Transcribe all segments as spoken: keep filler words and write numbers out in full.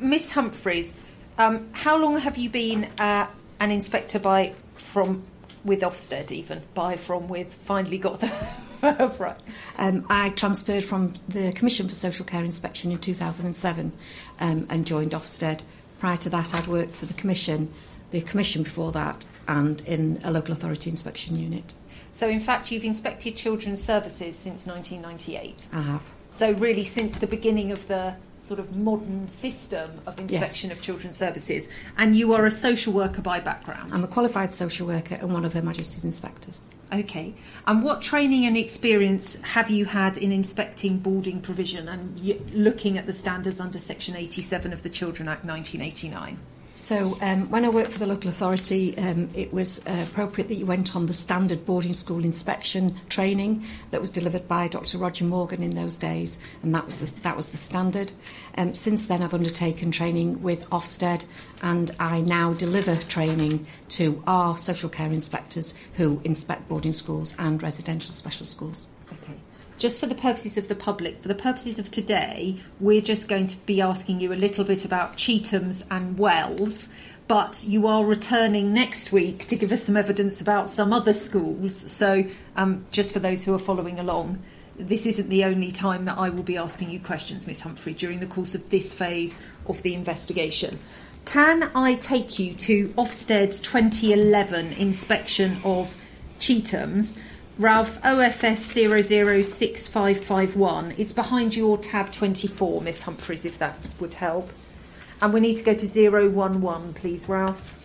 Miss Humphreys, um, how long have you been uh, an inspector by from with Ofsted? Even by from with finally got the right. Um, I transferred from the Commission for Social Care Inspection in two thousand seven um, and joined Ofsted. Prior to that, I'd worked for the Commission, the Commission before that, and in a local authority inspection unit. So, in fact, you've inspected children's services since nineteen ninety-eight. I have. So, really, since the beginning of the sort of modern system of inspection yes. of children's services. And you are a social worker by background. I'm a qualified social worker and one of Her Majesty's inspectors. OK. And what training and experience have you had in inspecting boarding provision and y- looking at the standards under Section eighty-seven of the Children Act nineteen eighty-nine? So um, when I worked for the local authority, um, it was uh, appropriate that you went on the standard boarding school inspection training that was delivered by Doctor Roger Morgan in those days, and that was the, that was the standard. Um, since then, I've undertaken training with Ofsted, and I now deliver training to our social care inspectors who inspect boarding schools and residential special schools. Okay. Just for the purposes of the public, for the purposes of today, we're just going to be asking you a little bit about Cheetham's and Wells, but you are returning next week to give us some evidence about some other schools. So um, just for those who are following along, this isn't the only time that I will be asking you questions, Miss Humphrey, during the course of this phase of the investigation. Can I take you to Ofsted's twenty eleven inspection of Cheetham's? Ralph, O F S zero zero six five five one. It's behind your tab twenty-four, Miss Humphreys, if that would help. And we need to go to zero one one, please, Ralph.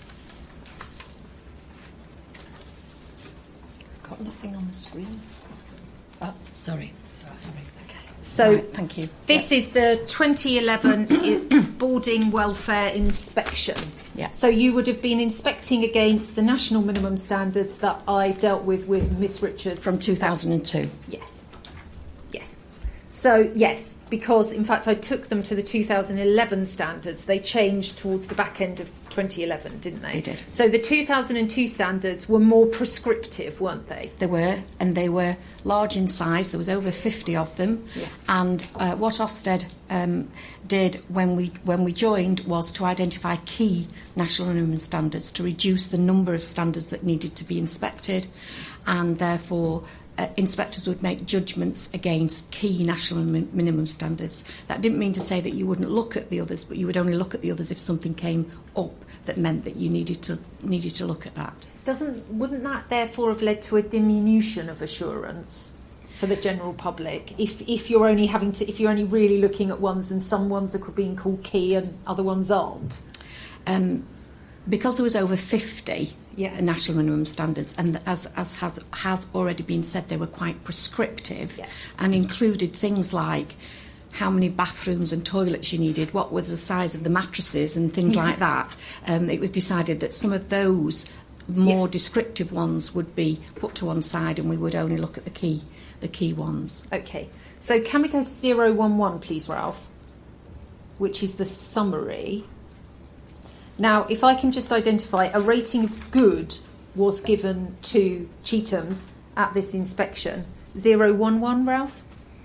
I've got nothing on the screen. Oh, sorry. Sorry. sorry. Okay. So, right, thank you. This yep. is the twenty eleven boarding welfare inspection. Yeah. So you would have been inspecting against the national minimum standards that I dealt with with Miss Richards. From two thousand two. Yes. Yes. So, yes, because, in fact, I took them to the two thousand eleven standards. They changed towards the back end of twenty eleven, didn't they? They did. So the two thousand two standards were more prescriptive, weren't they? They were, and they were large in size. There was over fifty of them. Yeah. And uh, what Ofsted um, did when we when we joined was to identify key national minimum standards to reduce the number of standards that needed to be inspected, and therefore Uh, inspectors would make judgments against key national min- minimum standards. That didn't mean to say that you wouldn't look at the others, but you would only look at the others if something came up that meant that you needed to needed to look at that. Doesn't wouldn't that therefore have led to a diminution of assurance for the general public if if you're only having to if you're only really looking at ones and some ones are being called key and other ones aren't? Um, because there was over fifty. Yeah. National minimum standards, and as as has has already been said, they were quite prescriptive. Yes. And included things like how many bathrooms and toilets you needed, what was the size of the mattresses, and things Yeah. like that. Um, it was decided that some of those more Yes. descriptive ones would be put to one side, and we would only look at the key the key ones. Okay. So can we go to zero one one, please, Ralph? Which is the summary. Now, if I can just identify, a rating of good was given to Cheetham's at this inspection. zero one one, Ralph?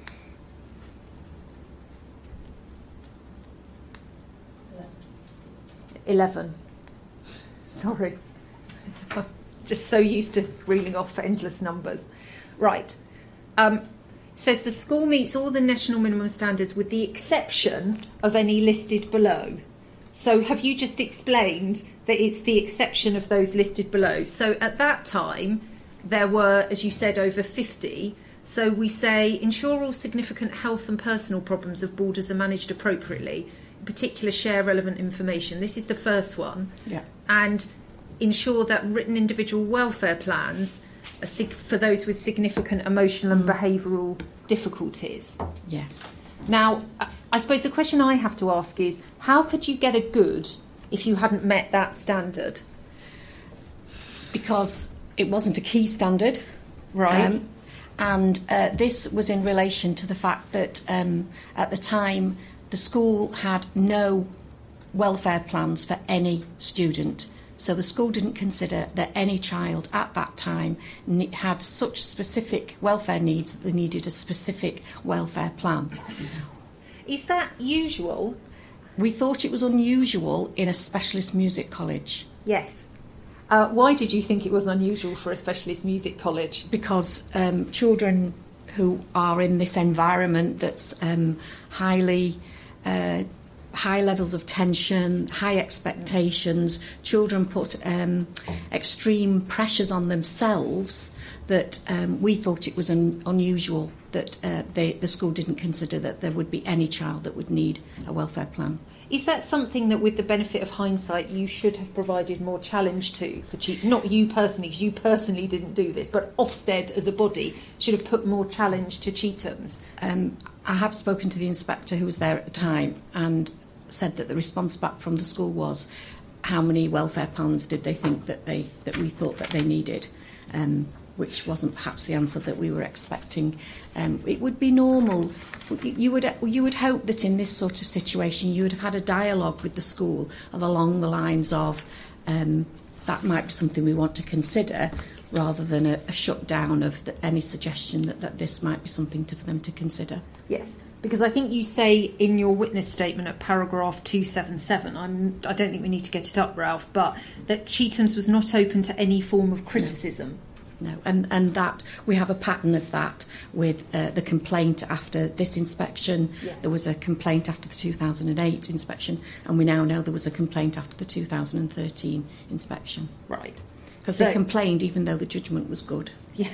eleven. Sorry. I'm just so used to reeling off endless numbers. Right. Um, says the school meets all the national minimum standards with the exception of any listed below. So have you just explained that it's the exception of those listed below? So at that time, there were, as you said, over fifty. So we say, ensure all significant health and personal problems of boarders are managed appropriately. In particular, share relevant information. This is the first one. Yeah. And ensure that written individual welfare plans are sig- for those with significant emotional and behavioural difficulties. Yes. Now, I suppose the question I have to ask is, how could you get a good if you hadn't met that standard? Because it wasn't a key standard. Right. Um, and uh, this was in relation to the fact that um, at the time the school had no welfare plans for any student. So the school didn't consider that any child at that time ne- had such specific welfare needs that they needed a specific welfare plan. Is that usual? We thought it was unusual in a specialist music college. Yes. Uh, why did you think it was unusual for a specialist music college? Because um, children who are in this environment that's um, highly... Uh, high levels of tension, high expectations, children put um, extreme pressures on themselves that um, we thought it was un- unusual that uh, they, the school didn't consider that there would be any child that would need a welfare plan. Is that something that, with the benefit of hindsight, you should have provided more challenge to for Cheetham? Not you personally, because you personally didn't do this, but Ofsted as a body should have put more challenge to Cheetham's. Um, I have spoken to the inspector who was there at the time and said that the response back from the school was, how many welfare plans did they think that they that we thought that they needed, um, which wasn't perhaps the answer that we were expecting. Um, it would be normal. You would you would hope that in this sort of situation you would have had a dialogue with the school along the lines of um, that might be something we want to consider, rather than a, a shutdown of the, any suggestion that, that this might be something to, for them to consider. Yes, because I think you say in your witness statement at paragraph two seventy-seven, I'm, I don't think we need to get it up, Ralph, but that Cheetham's was not open to any form of criticism. No, no. And, and that we have a pattern of that with uh, the complaint after this inspection. Yes. There was a complaint after the two thousand eight inspection, and we now know there was a complaint after the two thousand thirteen inspection. Right. Because so, they complained even though the judgment was good. Yeah.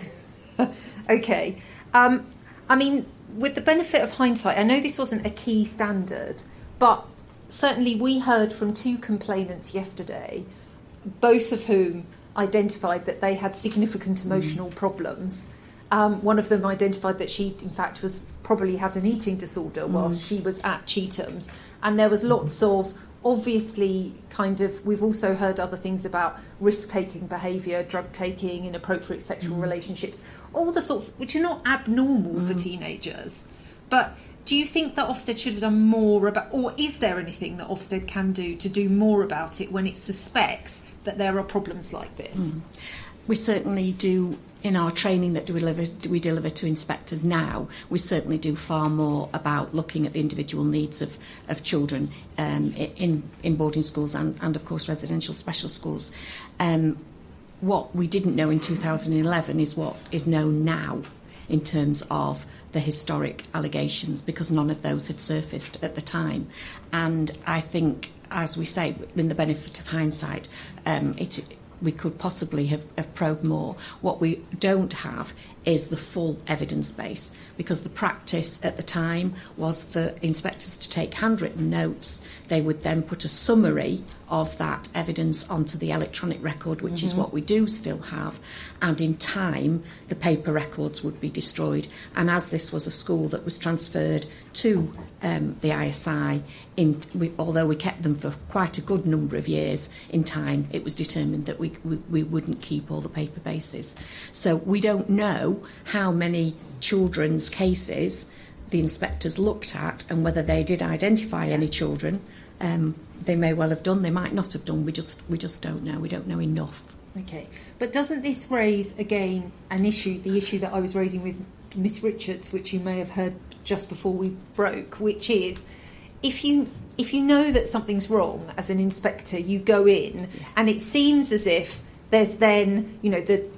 OK. Um, I mean, with the benefit of hindsight, I know this wasn't a key standard, but certainly we heard from two complainants yesterday, both of whom identified that they had significant emotional mm. problems. Um, one of them identified that she, in fact, was probably had an eating disorder mm. whilst she was at Cheetham's. And there was lots mm. of, obviously, kind of, we've also heard other things about risk-taking behaviour, drug-taking, inappropriate sexual mm. relationships, all the sort of, which are not abnormal mm. for teenagers. But do you think that Ofsted should have done more about, or is there anything that Ofsted can do to do more about it when it suspects that there are problems like this? Mm. We certainly do. In our training that we deliver, we deliver to inspectors now, we certainly do far more about looking at the individual needs of, of children um, in, in boarding schools and, and, of course, residential special schools. Um, what we didn't know in two thousand eleven is what is known now in terms of the historic allegations, because none of those had surfaced at the time. And I think, as we say, in the benefit of hindsight, um, it we could possibly have, have probed more. What we don't have is the full evidence base, because the practice at the time was for inspectors to take handwritten notes. They would then put a summary of that evidence onto the electronic record, which mm-hmm. is what we do still have, and in time the paper records would be destroyed. And as this was a school that was transferred to um, the I S I, in, we, although we kept them for quite a good number of years, in time it was determined that we, we, we wouldn't keep all the paper bases. So we don't know how many children's cases the inspectors looked at and whether they did identify any children. Um, they may well have done, they might not have done, we just we just don't know, we don't know enough. OK, but doesn't this raise, again, an issue, the issue that I was raising with Miss Richards, which you may have heard just before we broke, which is, if you if you know that something's wrong as an inspector, you go in, yeah. and it seems as if there's then, you know, the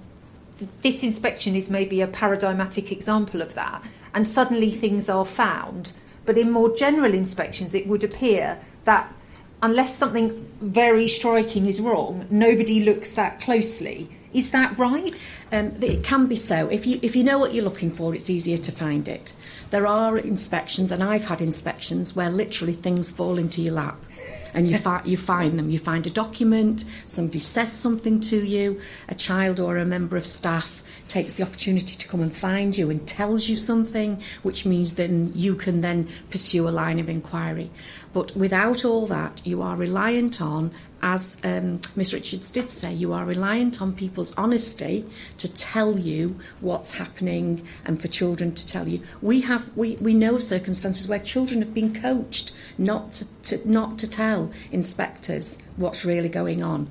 this inspection is maybe a paradigmatic example of that, and suddenly things are found. But in more general inspections, it would appear that unless something very striking is wrong, nobody looks that closely. Is that right? Um, it can be so. If you if you know what you're looking for, it's easier to find it. There are inspections, and I've had inspections, where literally things fall into your lap. And you, fi- you find them. You find a document, somebody says something to you, a child or a member of staff takes the opportunity to come and find you and tells you something, which means then you can then pursue a line of inquiry. But without all that, you are reliant on, as um, Miss Richards did say, you are reliant on people's honesty to tell you what's happening and for children to tell you. We have we, we know of circumstances where children have been coached not to, to not to tell inspectors what's really going on.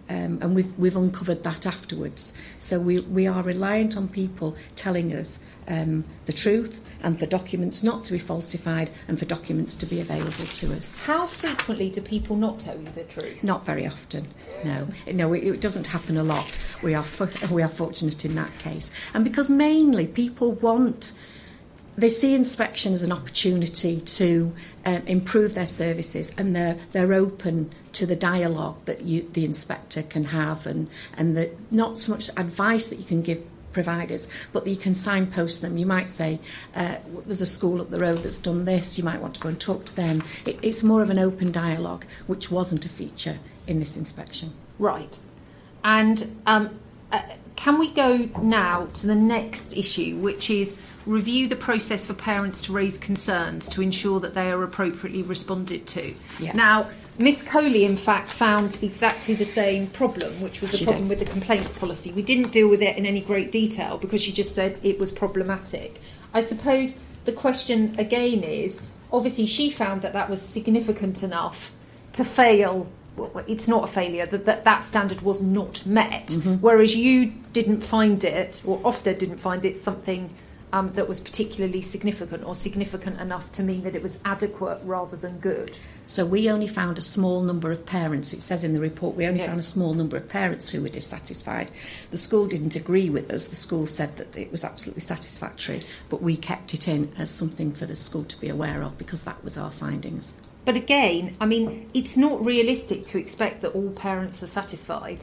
um, and we've we've uncovered that afterwards. So we we are reliant on people telling us um, the truth, and for documents not to be falsified, and for documents to be available to us. How frequently do people not tell you the truth? Not very often, no. No, it, it doesn't happen a lot. We are fo- we are fortunate in that case. And because mainly people want, they see inspection as an opportunity to um, improve their services, and they're they're open to the dialogue that you, the inspector can have, and, and the, not so much advice that you can give providers, but that you can signpost them. You might say, uh, there's a school up the road that's done this, you might want to go and talk to them. It, it's more of an open dialogue, which wasn't a feature in this inspection. Right. And um, uh, can we go now to the next issue, which is review the process for parents to raise concerns to ensure that they are appropriately responded to. Yeah. Now, Miss Coley, in fact, found exactly the same problem, which was the She problem did. with the complaints policy. We didn't deal with it in any great detail because she just said it was problematic. I suppose the question again is, obviously she found that that was significant enough to fail. Well, it's not a failure, that that, that standard was not met, Mm-hmm. whereas you didn't find it, or Ofsted didn't find it, something um, that was particularly significant or significant enough to mean that it was adequate rather than good. So we only found a small number of parents. It says in the report we only Yeah. found a small number of parents who were dissatisfied. The school didn't agree with us. The school said that it was absolutely satisfactory, but we kept it in as something for the school to be aware of because that was our findings. But again, I mean, it's not realistic to expect that all parents are satisfied.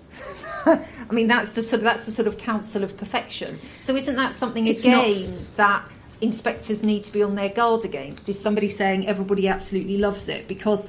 I mean, that's the sort of that's the sort of counsel of perfection. So isn't that something It's again not s- that inspectors need to be on their guard against? Is somebody saying everybody absolutely loves it? Because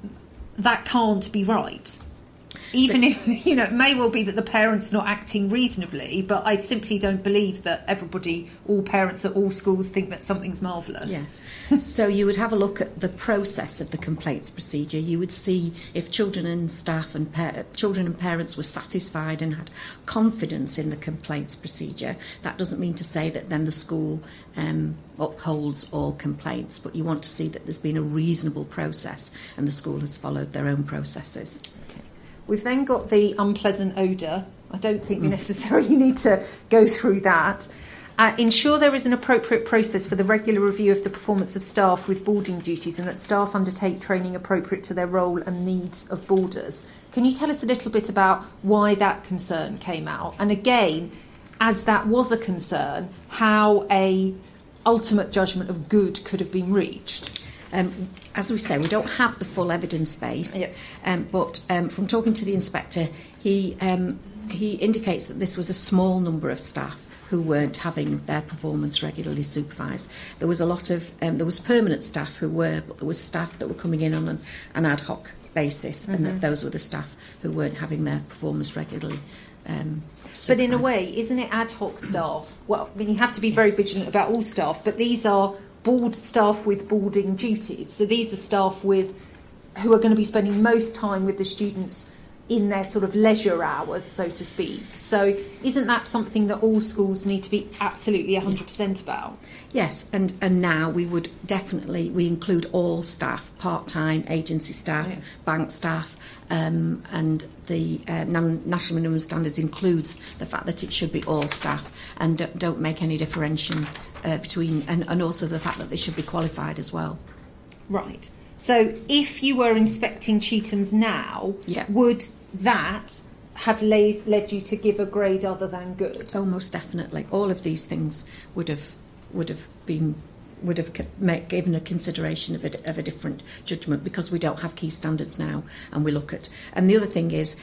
that can't be right. Even So- if, you know, it may well be that the parent's not acting reasonably, but I simply don't believe that everybody, all parents at all schools think that something's marvellous. Yes. So you would have a look at the process of the complaints procedure. You would see if children and staff and pa- children and parents were satisfied and had confidence in the complaints procedure. That doesn't mean to say that then the school um, upholds all complaints, but you want to see that there's been a reasonable process and the school has followed their own processes. We've then got the unpleasant odour. I don't think we necessarily need to go through that. Uh, ensure there is an appropriate process for the regular review of the performance of staff with boarding duties and that staff undertake training appropriate to their role and needs of boarders. Can you tell us a little bit about why that concern came out? And again, as that was a concern, how a ultimate judgment of good could have been reached? Um, as we say, we don't have the full evidence base, Yep. um, but um, from talking to the inspector, he um, he indicates that this was a small number of staff who weren't having their performance regularly supervised. There was a lot of um, there was permanent staff who were, but there was staff that were coming in on an, an ad hoc basis, mm-hmm. and that those were the staff who weren't having their performance regularly. Um, But in a way, isn't it ad hoc staff? Well, I mean, you have to be very Yes. vigilant about all staff, but these are board staff with boarding duties. So these are staff with who are going to be spending most time with the students in their sort of leisure hours, so to speak. So isn't that something that all schools need to be absolutely one hundred percent about? Yes, and, and now we would definitely, we include all staff, part-time, agency staff, Yeah. bank staff, um, and the uh, nan- National Minimum Standards includes the fact that it should be all staff and don't, don't make any differentiation uh, between, and, and also the fact that they should be qualified as well. Right. So if you were inspecting Cheetham's now, Yeah. would that have laid, led you to give a grade other than good? Oh, most definitely. All of these things would have would have been would have co- make, given a consideration of a, of a different judgment because we don't have key standards now, and we look at. And the other thing is,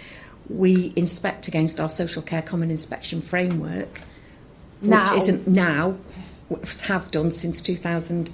we inspect against our social care common inspection framework, Now. which isn't now. Have done since two thousand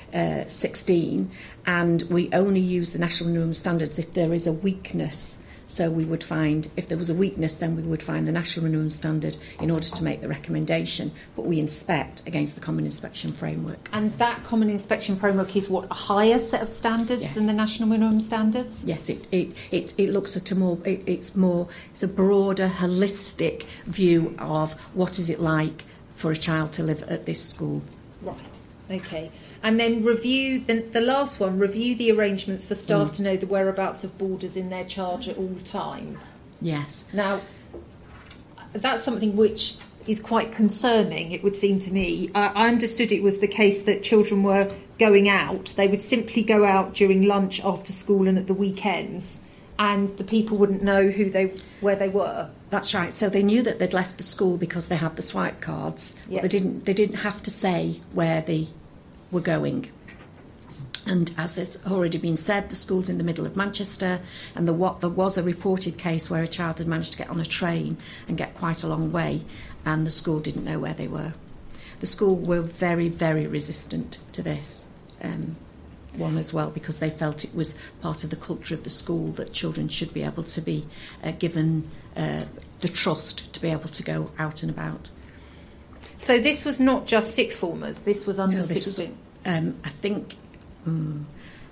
sixteen, and we only use the national minimum standards if there is a weakness. So we would find, if there was a weakness, then we would find the national minimum standard in order to make the recommendation. But we inspect against the common inspection framework. And that common inspection framework is what, a higher set of standards Yes. than the national minimum standards? Yes, it it, it, it looks at a more it, it's more it's a broader, holistic view of what is it like for a child to live at this school. Right. Okay. And then review the, the last one. Review the arrangements for staff Mm. to know the whereabouts of boarders in their charge at all times. Yes. Now, that's something which is quite concerning, it would seem to me. Uh, I understood it was the case that children were going out. They would simply go out during lunch, after school and at the weekends, and the people wouldn't know who they where they were. That's right. So they knew that they'd left the school because they had the swipe cards. Yeah. They didn't. They didn't have to say where they were going. And as it's already been said, the school's in the middle of Manchester, and the, what, there was a reported case where a child had managed to get on a train and get quite a long way, and the school didn't know where they were. The school were very, very resistant to this um, one as well, because they felt it was part of the culture of the school that children should be able to be uh, given uh, the trust to be able to go out and about. So this was not just sixth formers, this was under No, this was, sixteen? Um, I think... Mm,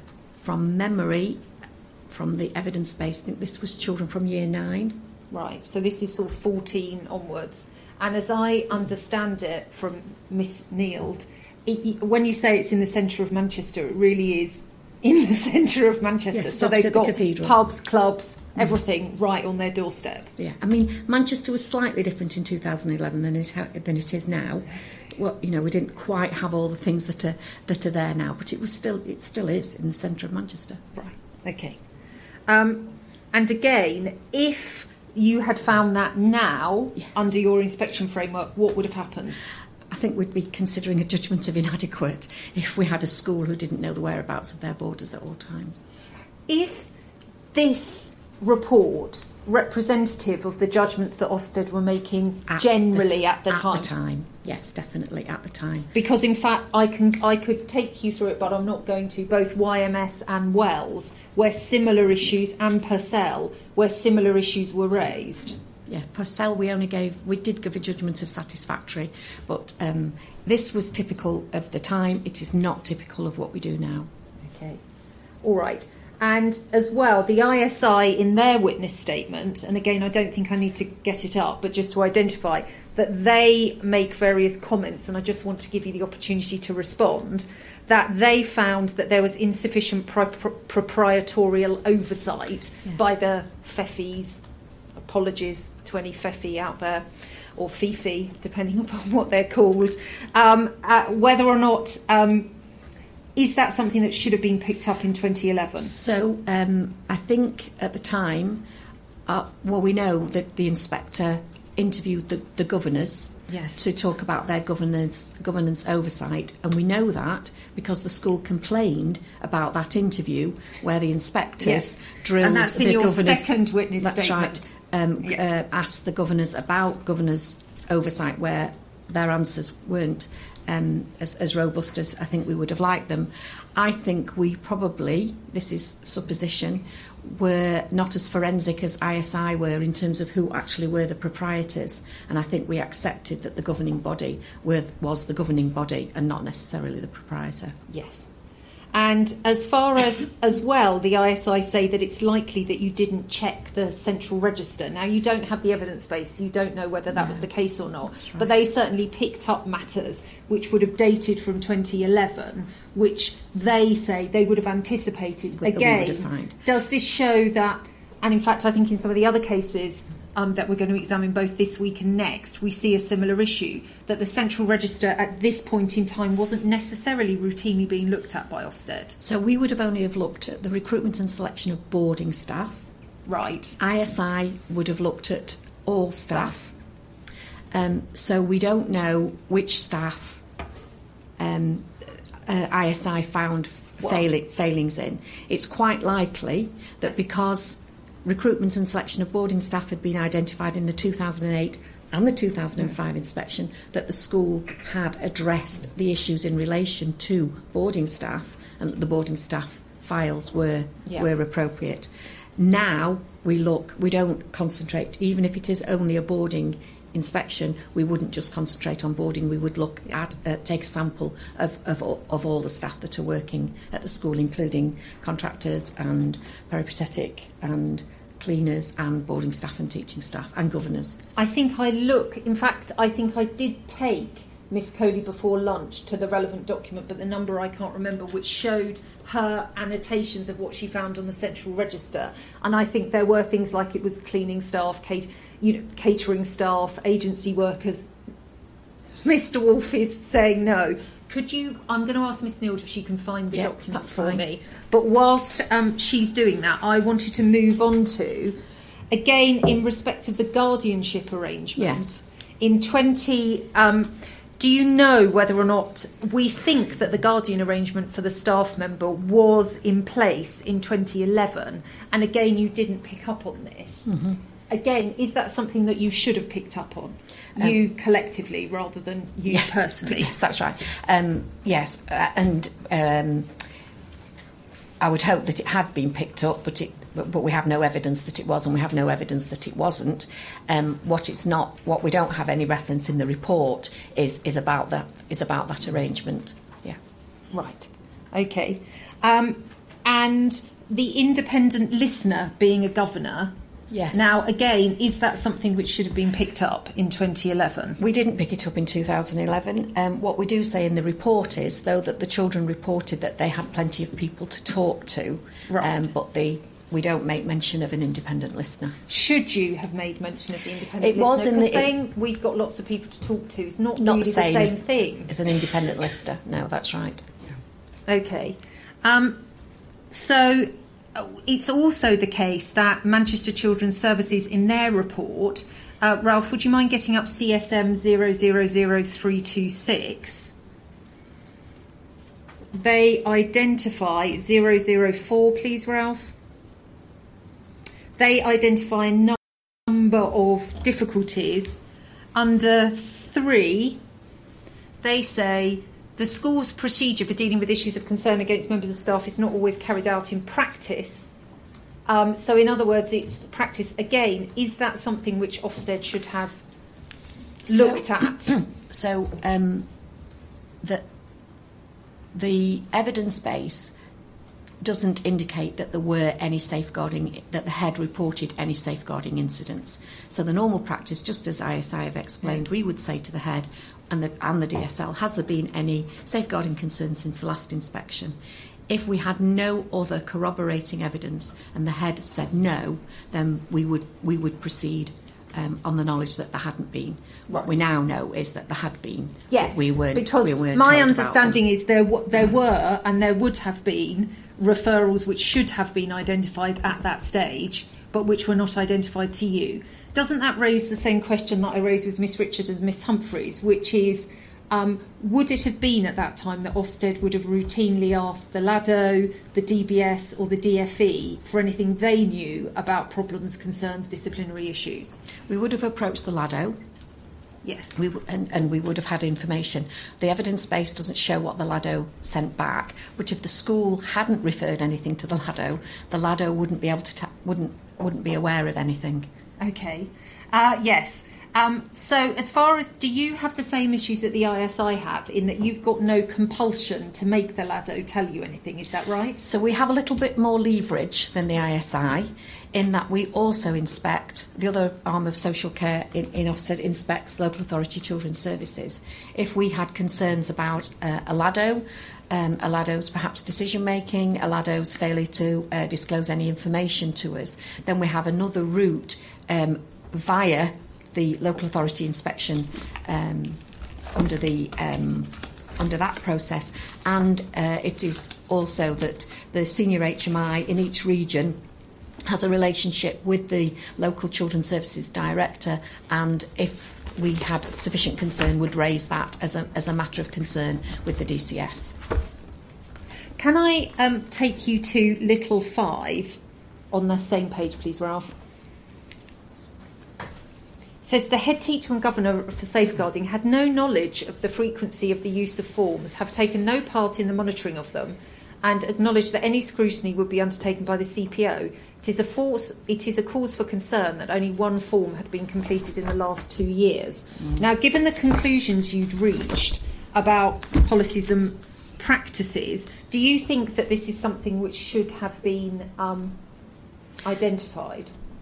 from memory, from the evidence base, I think this was children from year nine. Right, so this is sort of fourteen onwards. And as I understand it from Miss Neild, it, when you say it's in the centre of Manchester, it really is in the centre of Manchester. Yes, so they've got the pubs, clubs, everything mm. right on their doorstep. Yeah, I mean, Manchester was slightly different in two thousand eleven than it, than it is now. Well, you know, we didn't quite have all the things that are that are there now, but it was still it still is in the centre of Manchester. Right. Okay. Um, and again, if you had found that now yes. under your inspection framework, what would have happened? I think we'd be considering a judgment of inadequate if we had a school who didn't know the whereabouts of their boarders at all times. Is this report representative of the judgments that Ofsted were making at generally the t- at the at time? At the time, yes, definitely at the time. Because in fact, I can I could take you through it, but I'm not going to. Both Y M S and Wells, where similar issues, and Purcell, where similar issues were raised. Yeah, Purcell, we only gave we did give a judgment of satisfactory, but um, this was typical of the time. It is not typical of what we do now. Okay, all right. And as well, the I S I in their witness statement, and again, I don't think I need to get it up, but just to identify that they make various comments, and I just want to give you the opportunity to respond, that they found that there was insufficient pro- pro- proprietorial oversight yes. by the FEFIs. Apologies to any FEFI out there, or FIFI, depending upon what they're called, um, uh, whether or not... Um, Is that something that should have been picked up in twenty eleven? So um, I think at the time, uh, well, we know that the inspector interviewed the, the governors yes. to talk about their governance governance oversight, and we know that because the school complained about that interview where the inspectors yes. drilled and that's in the your governors. Second witness that's statement. Right. Um, yeah. uh, asked the governors about governors' oversight where their answers weren't Um, as, as robust as I think we would have liked them. I think we probably, this is supposition, were not as forensic as I S I were in terms of who actually were the proprietors, and I think we accepted that the governing body were, was the governing body and not necessarily the proprietor. Yes. And as far as, as well, the I S I say that it's likely that you didn't check the central register. Now, you don't have the evidence base, so you don't know whether that no, was the case or not. Right. But they certainly picked up matters which would have dated from twenty eleven, which they say they would have anticipated. With Again, does this show that, and in fact, I think in some of the other cases um, that we're going to examine both this week and next, we see a similar issue, that the central register at this point in time wasn't necessarily routinely being looked at by Ofsted. So we would have only have looked at the recruitment and selection of boarding staff. Right. I S I would have looked at all staff. Um, so we don't know which staff um, uh, I S I found well, fail- failings in. It's quite likely that because recruitment and selection of boarding staff had been identified in the two thousand eight and the two thousand five inspection, that the school had addressed the issues in relation to boarding staff and that the boarding staff files were yeah. were appropriate. Now we look, we don't concentrate, even if it is only a boarding inspection, we wouldn't just concentrate on boarding, we would look at, uh, take a sample of, of, of all the staff that are working at the school, including contractors and peripatetic and cleaners and boarding staff and teaching staff and governors. I think I look, in fact, I think I did take Miss Coley before lunch to the relevant document, but the number I can't remember, which showed her annotations of what she found on the central register. And I think there were things like it was cleaning staff, cat- you know, catering staff, agency workers. Mister Wolfe is saying no. Could you, I'm going to ask Miss Neild if she can find the yep, documents for me. But whilst um, she's doing that, I wanted to move on to, again, in respect of the guardianship arrangement. Yes. In twenty, um, do you know whether or not we think that the guardian arrangement for the staff member was in place in twenty eleven? And again, you didn't pick up on this. Mm-hmm. Again, is that something that you should have picked up on? Um, you collectively rather than you yeah, personally? Yes, that's right. Um, yes, uh, and um, I would hope that it had been picked up, but it But, but we have no evidence that it was, and we have no evidence that it wasn't. Um, what it's not, what we don't have any reference in the report is is about that is about that arrangement. Yeah, right, okay. Um, and the independent listener being a governor. Yes. Now, again, is that something which should have been picked up in twenty eleven? We didn't pick it up in two thousand eleven. Um, what we do say in the report is, though, that the children reported that they had plenty of people to talk to, right. um, but the we don't make mention of an independent listener. Should you have made mention of the independent it listener? Was in the, saying it, we've got lots of people to talk to is not, not really the same, the same as, thing. as an independent listener. No, that's right. Yeah. Okay. Um, so it's also the case that Manchester Children's Services, in their report, uh, Ralph, would you mind getting up C S M zero zero zero three two six? They identify zero zero four, please, Ralph. They identify a number of difficulties. Under three, they say the school's procedure for dealing with issues of concern against members of staff is not always carried out in practice. Um, so, in other words, it's practice. Again, is that something which Ofsted should have looked so, at? So, um, the, the evidence base doesn't indicate that there were any safeguarding, that the head reported any safeguarding incidents. So the normal practice, just as I S I have explained, we would say to the head and the, and the D S L, has there been any safeguarding concerns since the last inspection? If we had no other corroborating evidence and the head said no, then we would we would proceed um, on the knowledge that there hadn't been. What we now know is that there had been. Yes, we weren't, because we weren't my told understanding is there w- there were and there would have been referrals which should have been identified at that stage, but which were not identified to you. Doesn't that raise the same question that I raised with Miss Richard and Miss Humphreys, which is, um, would it have been at that time that Ofsted would have routinely asked the LADO, the D B S or the D F E for anything they knew about problems, concerns, disciplinary issues? We would have approached the LADO. Yes. We w- and, and we would have had information. The evidence base doesn't show what the LADO sent back, but if the school hadn't referred anything to the LADO, the LADO wouldn't be able to ta- wouldn't wouldn't be aware of anything. Okay. Uh, yes. Um, so as far as, do you have the same issues that the I S I have, in that you've got no compulsion to make the LADO tell you anything, is that right? So we have a little bit more leverage than the I S I, in that we also inspect, the other arm of social care in, in Ofsted inspects local authority children's services. If we had concerns about uh, a LADO, um, a LADO's perhaps decision making, a LADO's failure to uh, disclose any information to us, then we have another route um, via the local authority inspection um, under the um, under that process, and uh, it is also that the senior H M I in each region has a relationship with the local children's services director, and if we had sufficient concern, would raise that as a as a matter of concern with the D C S. Can I um, take you to little five on the same page, please, Ralph? Says the head teacher and governor for safeguarding had no knowledge of the frequency of the use of forms, have taken no part in the monitoring of them, and acknowledged that any scrutiny would be undertaken by the C P O. It is a force, it is a cause for concern that only one form had been completed in the last two years. Mm. Now, given the conclusions you'd reached about policies and practices, do you think that this is something which should have been um, identified?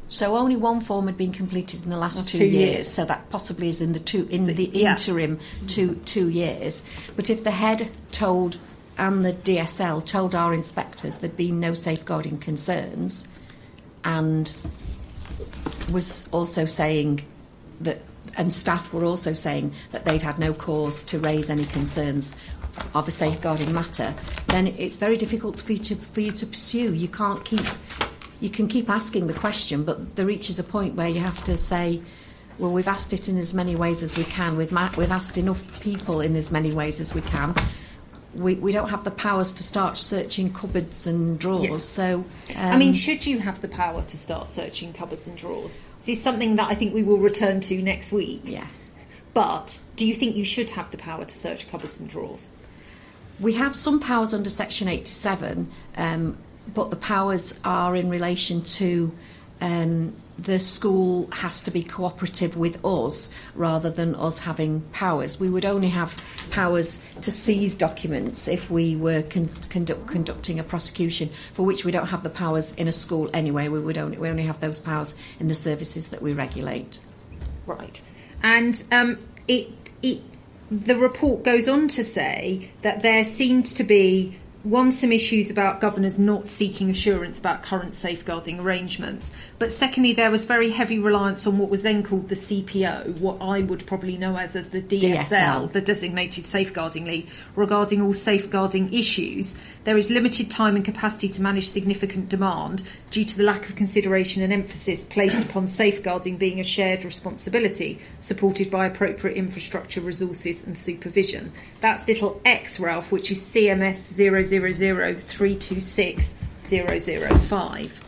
So only one form had been completed in the last Last two, two years, years. so that possibly is in the two in the Yeah. interim two two years. But if the head told and the D S L told our inspectors there'd been no safeguarding concerns, and was also saying that, and staff were also saying that they'd had no cause to raise any concerns of a safeguarding matter, then it's very difficult for you to for you to pursue. You can't keep. You can keep asking the question, but there reaches a point where you have to say, well, we've asked it in as many ways as we can. We've, ma- we've asked enough people in as many ways as we can. We, we don't have the powers to start searching cupboards and drawers. Yeah. So, um, I mean, should you have the power to start searching cupboards and drawers? This is something that I think we will return to next week. yes. But do you think you should have the power to search cupboards and drawers? We have some powers under Section eighty-seven, um, but the powers are in relation to um, the school has to be cooperative with us rather than us having powers. We would only have powers to seize documents if we were con- conduct- conducting a prosecution, for which we don't have the powers in a school anyway. We would only we only have those powers in the services that we regulate. Right. And um, it it the report goes on to say that there seems to be, one, some issues about governors not seeking assurance about current safeguarding arrangements, but secondly, there was very heavy reliance on what was then called the C P O, what I would probably know as, as the D S L, D S L. the Designated Safeguarding Lead, regarding all safeguarding issues. There is limited time and capacity to manage significant demand due to the lack of consideration and emphasis placed upon safeguarding being a shared responsibility, supported by appropriate infrastructure, resources and supervision. That's little X, Ralph, which is C M S zero zero zero three two six zero zero five.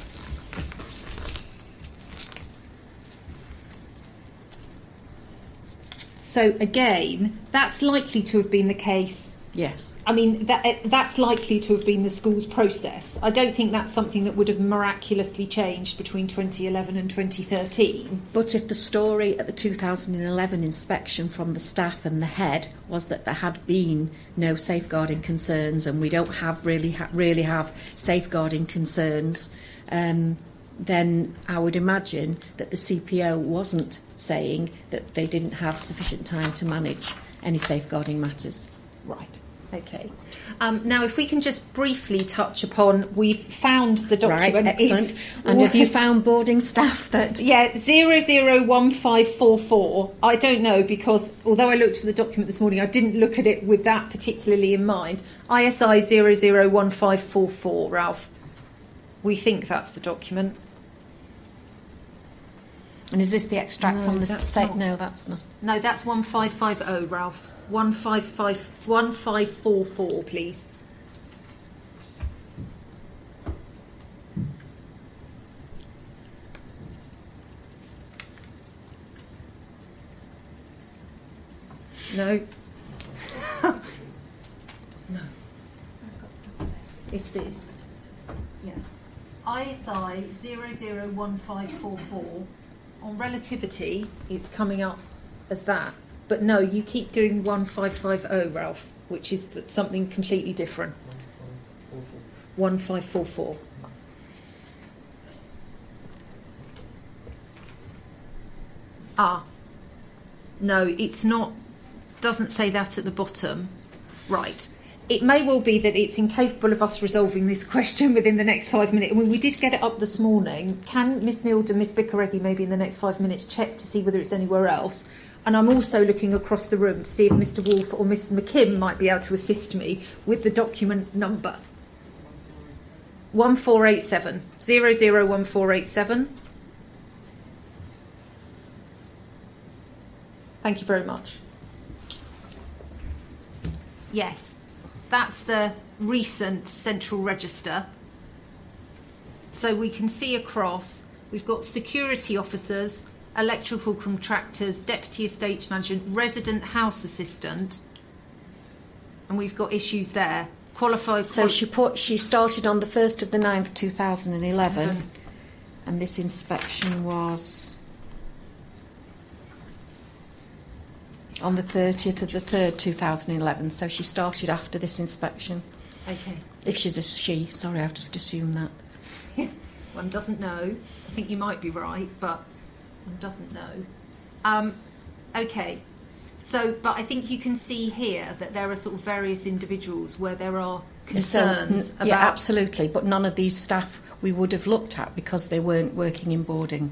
So again, that's likely to have been the case. Yes. I mean, that that's likely to have been the school's process. I don't think that's something that would have miraculously changed between twenty eleven and twenty thirteen. But if the story at the two thousand eleven inspection from the staff and the head was that there had been no safeguarding concerns, and we don't have really ha- really have safeguarding concerns, um, then I would imagine that the C P O wasn't saying that they didn't have sufficient time to manage any safeguarding matters. Right. Okay. Um, now, if we can just briefly touch upon, we've found the document. Right, excellent. It's- And have you found boarding staff that... Yeah, zero zero one five four four. I don't know, because although I looked for the document this morning, I didn't look at it with that particularly in mind. I S I zero zero one five four four, Ralph. We think that's the document. And is this the extract No, from the... that's Sa- not. no, that's not. No, that's one five five zero, Ralph. one five five one five four four, please. No. No. It's this. Yeah. I S I zero zero one five four four. On relativity, it's coming up as that. But no, you keep doing one five five zero, Ralph, which is th- something completely different. one five four four. Ah. No, it's not. Doesn't say that at the bottom. Right. It may well be that it's incapable of us resolving this question within the next five minutes. I mean, we did get it up this morning. Can Miss Nilda, Miss Bickereggi, maybe in the next five minutes check to see whether it's anywhere else? And I'm also looking across the room to see if Mister Wolfe or Miss McKim might be able to assist me with the document number. one four eight seven. zero zero one four eight seven. Thank you very much. Yes. That's the recent central register. So we can see across, we've got security officers, electrical contractors, deputy estate manager, resident house assistant, and we've got issues there. Qualified. So quali- she put she started on the first of the ninth, two thousand and eleven, Eleven. and this inspection was on the thirtieth of the third, two thousand and eleven. So she started after this inspection. Okay. If she's a she, sorry, I've just assumed that. One doesn't know. I think you might be right, but one doesn't know. Um, okay. So, but I think you can see here that there are sort of various individuals where there are concerns so, about... Yeah, absolutely, but none of these staff we would have looked at because they weren't working in boarding.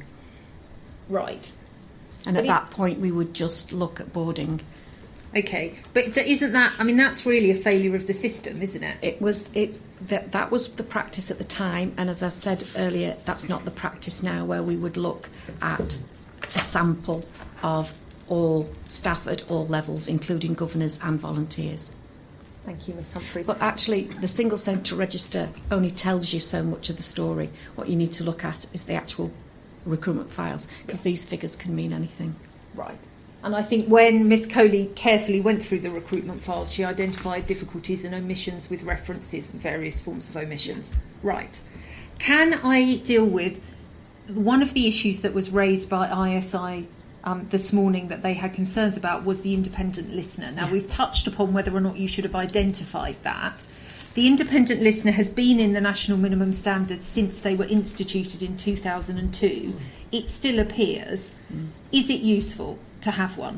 Right. And but at it, that point we would just look at boarding. Okay, but isn't that, I mean, that's really a failure of the system, isn't it? It was, it that, that was the practice at the time, and as I said earlier, that's not the practice now, where we would look at a sample of all staff at all levels, including governors and volunteers. Thank you, Miss Humphreys. But actually, the single central register only tells you so much of the story. What you need to look at is the actual recruitment files, because these figures can mean anything. Right. And I think when Miss Coley carefully went through the recruitment files, she identified difficulties and omissions with references and various forms of omissions. Right. Can I deal with one of the issues that was raised by I S I um, this morning that they had concerns about was the independent listener. Now, yeah. we've touched upon whether or not you should have identified that. The independent listener has been in the national minimum standards since they were instituted in two thousand two. Mm. It still appears. Mm. Is it useful to have one?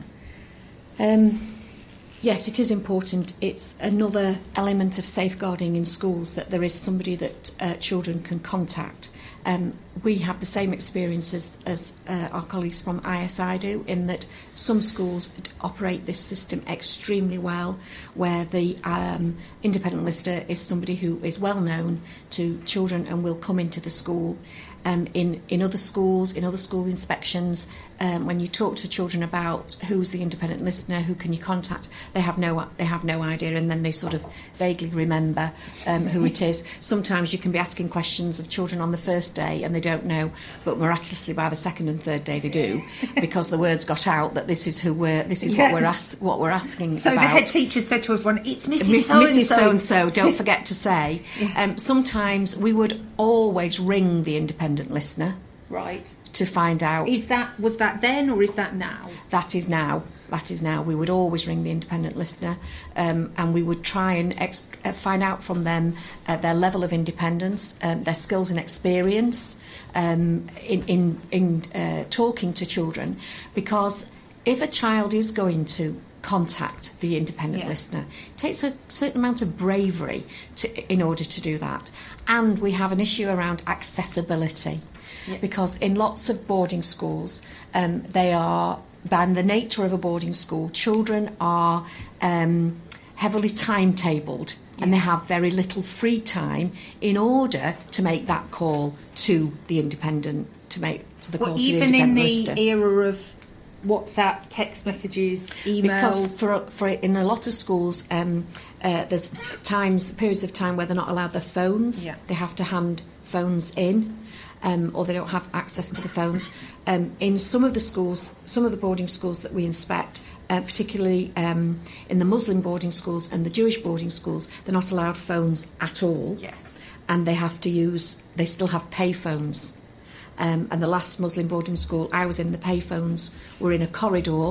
Um, yes, it is important. It's another element of safeguarding in schools that there is somebody that uh, children can contact. Um, we have the same experiences as uh, our colleagues from I S I do, in that some schools operate this system extremely well, where the um, independent listener is somebody who is well known to children and will come into the school. Um, in, in other schools, in other school inspections, um, when you talk to children about who's the independent listener, who can you contact, they have no they have no idea, and then they sort of vaguely remember um, who it is. Sometimes you can be asking questions of children on the first day and they don't know, but miraculously by the second and third day they do, because the words got out that this is who we're this is yes. what we're as, what we're asking so about. So the head teacher said to everyone, "It's Missus Miss, So-and-so. Missus So-and-so, don't forget to say." Yeah. Um, sometimes we would always ring the independent listener, right, to find out. Is that was that then, or is that now? That is now. That is now. We would always ring the independent listener, um, and we would try and ex- uh, find out from them uh, their level of independence, um, their skills and experience um, in in, in uh, talking to children, because if a child is going to contact the independent yeah. listener, it takes a certain amount of bravery to, in order to do that. And we have an issue around accessibility, yes. because in lots of boarding schools, um, they are, by the nature of a boarding school, children are um, heavily timetabled, yeah. and they have very little free time in order to make that call to the independent, to make to the well, call to the even independent in the listener. era of WhatsApp, text messages, emails. Because for, for in a lot of schools, um, uh, there's times, periods of time where they're not allowed their phones. Yeah. They have to hand phones in, um, or they don't have access to the phones. Um, in some of the schools, some of the boarding schools that we inspect, uh, particularly um, in the Muslim boarding schools and the Jewish boarding schools, they're not allowed phones at all. Yes. And they have to use, they still have pay phones. Um, and the last Muslim boarding school I was in, the payphones were in a corridor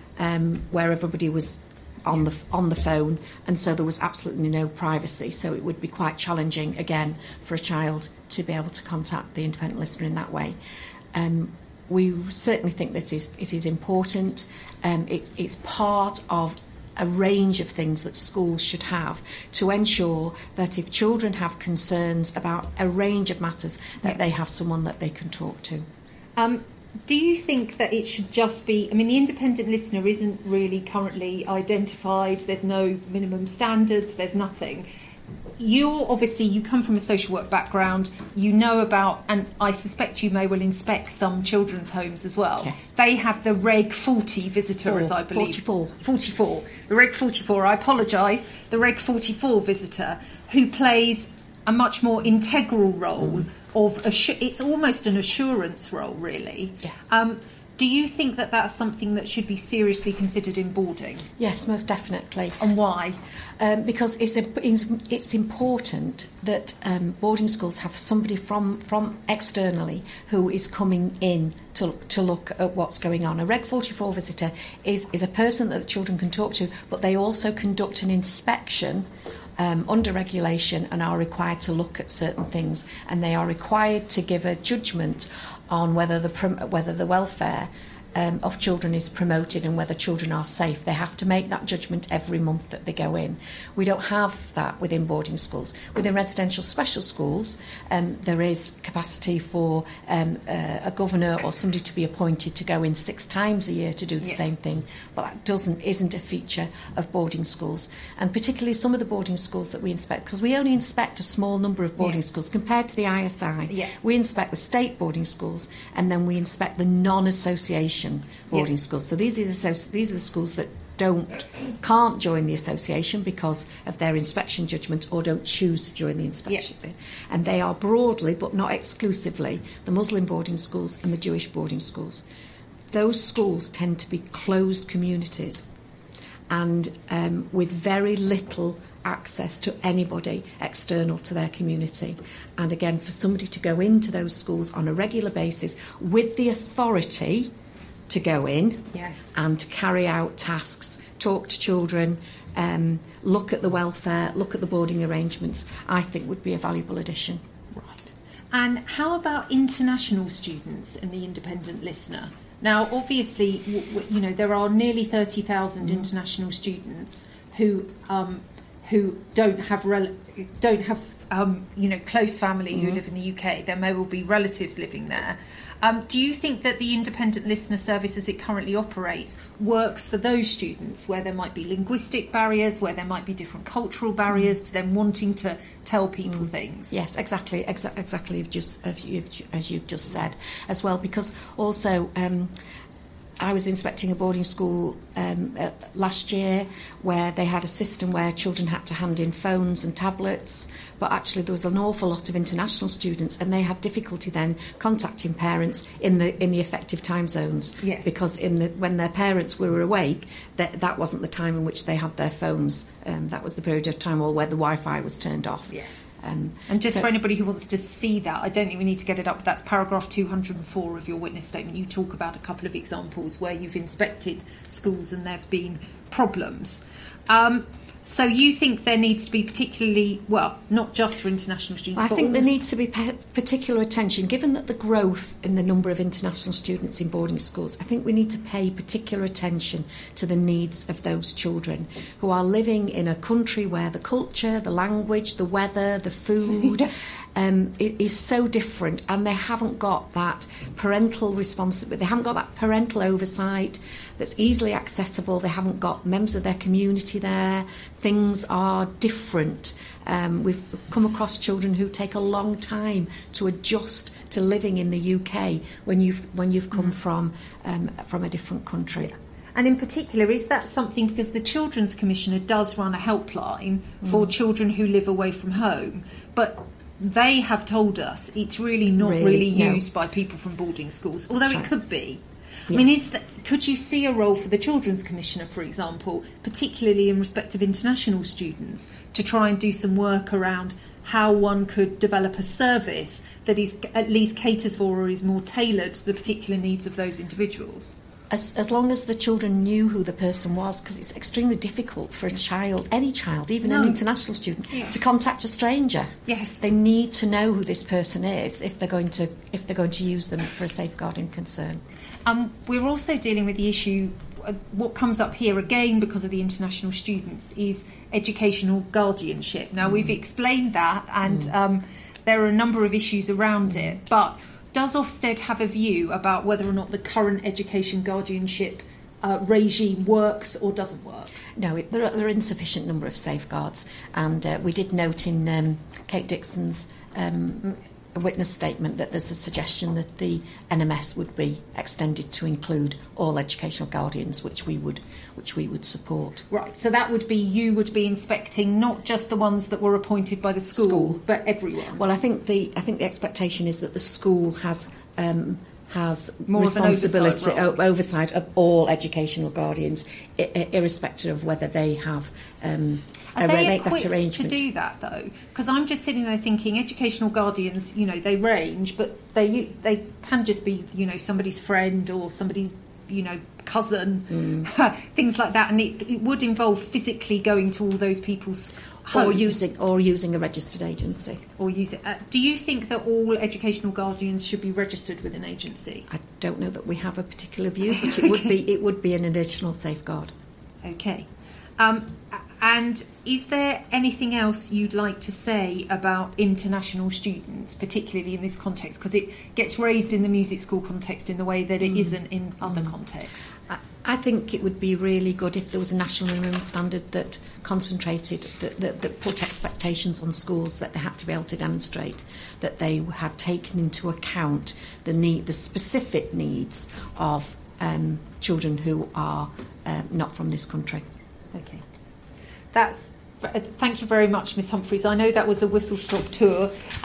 um, where everybody was on the on the phone, and so there was absolutely no privacy. So it would be quite challenging, again, for a child to be able to contact the independent listener in that way. Um, we certainly think that it is, it is important. Um, it, it's part of a range of things that schools should have to ensure that if children have concerns about a range of matters, that yeah. they have someone that they can talk to. Um, do you think that it should just be, I mean, the independent listener isn't really currently identified, there's no minimum standards, there's nothing. You're obviously, you come from a social work background, you know about, and I suspect you may well inspect some children's homes as well. Yes. They have the Reg forty visitor, Four, as I believe. forty-four. forty-four. The Reg forty-four, I apologise, the Reg forty-four visitor, who plays a much more integral role mm. of, assu- it's almost an assurance role, really. Yeah. Um, Do you think that that's something that should be seriously considered in boarding? Yes, most definitely. And why? Um, because it's it's important that um, boarding schools have somebody from, from externally who is coming in to to look at what's going on. A Reg forty-four visitor is, is a person that the children can talk to, but they also conduct an inspection um, under regulation and are required to look at certain things, and they are required to give a judgment on whether the prom- whether the welfare Um, of children is promoted and whether children are safe. They have to make that judgment every month that they go in. We don't have that within boarding schools. Within residential special schools, um, there is capacity for um, uh, a governor or somebody to be appointed to go in six times a year to do the yes. same thing, but that doesn't isn't a feature of boarding schools. And particularly some of the boarding schools that we inspect, because we only inspect a small number of boarding yeah. schools compared to the I S I. Yeah. We inspect the state boarding schools, and then we inspect the non-association boarding yeah. schools. So these are the these are the schools that don't can't join the association because of their inspection judgment, or don't choose to join the inspection. Yeah. And they are broadly, but not exclusively, the Muslim boarding schools and the Jewish boarding schools. Those schools tend to be closed communities, and um, with very little access to anybody external to their community. And again, for somebody to go into those schools on a regular basis with the authority to go in yes. and to carry out tasks, talk to children, um, look at the welfare, look at the boarding arrangements, I think would be a valuable addition. Right. And how about international students and the independent listener? Now, obviously, w- w- you know, there are nearly thirty thousand mm. international students who um, who don't have rel- don't have um, you know close family mm. who live in the U K. There may well be relatives living there. Um, do you think that the independent listener service as it currently operates works for those students where there might be linguistic barriers, where there might be different cultural barriers mm. to them wanting to tell people mm. things? Yes, exactly, exa- exactly you've just, as, you've, as you've just said as well, because also um, I was inspecting a boarding school um, uh, last year where they had a system where children had to hand in phones and tablets, but actually there was an awful lot of international students, and they had difficulty then contacting parents in the in the effective time zones. Yes. Because in the, when their parents were awake, that that wasn't the time in which they had their phones. Um, that was the period of time or where the Wi-Fi was turned off. Yes. Um, and just so, for anybody who wants to see that, I don't think we need to get it up, but that's paragraph two hundred four of your witness statement. You talk about a couple of examples where you've inspected schools and there have been problems. Um, so you think there needs to be particularly, well, not just for international students. I but think also there needs to be pe- particular attention, given that the growth in the number of international students in boarding schools. I think we need to pay particular attention to the needs of those children who are living in a country where the culture, the language, the weather, the food um, is so different, and they haven't got that parental responsibility. They haven't got that parental oversight that's easily accessible. They haven't got members of their community there. Things are different. Um, we've come across children who take a long time to adjust to living in the U K when you've when you've come mm. from um, from a different country. And in particular, is that something, because the Children's Commissioner does run a helpline mm. for children who live away from home, but they have told us it's really not really, really used no. by people from boarding schools, although That's it right. could be. Yes. I mean, is that, could you see a role for the Children's Commissioner, for example, particularly in respect of international students, to try and do some work around how one could develop a service that is at least caters for or is more tailored to the particular needs of those individuals? As, as long as the children knew who the person was, because it's extremely difficult for a child, any child, even no. an international student, yeah. to contact a stranger. Yes, they need to know who this person is if they're going to if they're going to use them for a safeguarding concern. Um, we're also dealing with the issue. Uh, what comes up here again because of the international students is educational guardianship. Now mm. we've explained that, and mm. um, there are a number of issues around mm. it, but. Does Ofsted have a view about whether or not the current education guardianship uh, regime works or doesn't work? No, it, there, are, there are insufficient number of safeguards, and uh, we did note in um, Kate Dixon's um, witness statement that there's a suggestion that the N M S would be extended to include all educational guardians, which we would which we would support. Right, so that would be you would be inspecting not just the ones that were appointed by the school, school. but everyone. Well, I think the I think the expectation is that the school has um, has more responsibility of an oversight, o- oversight of all educational guardians, I- I- irrespective of whether they have. Um, Are they make equipped that arrangement. to do that, though? Because I'm just sitting there thinking, educational guardians, you know, they range, but they they can just be, you know, somebody's friend or somebody's, you know, cousin, Mm. things like that. And it, it would involve physically going to all those people's Or homes. using, or using a registered agency. Or use it. Uh, do you think that all educational guardians should be registered with an agency? I don't know that we have a particular view, but it would be it would be an additional safeguard. Okay. Um, and is there anything else you'd like to say about international students, particularly in this context? Because it gets raised in the music school context in the way that it mm. isn't in other mm. contexts. I, I think it would be really good if there was a national minimum standard that concentrated, that, that, that put expectations on schools that they had to be able to demonstrate that they had taken into account the need, the specific needs of um, children who are uh, not from this country. Okay. That's. Thank you very much, Miss Humphreys. I know that was a whistle-stop tour.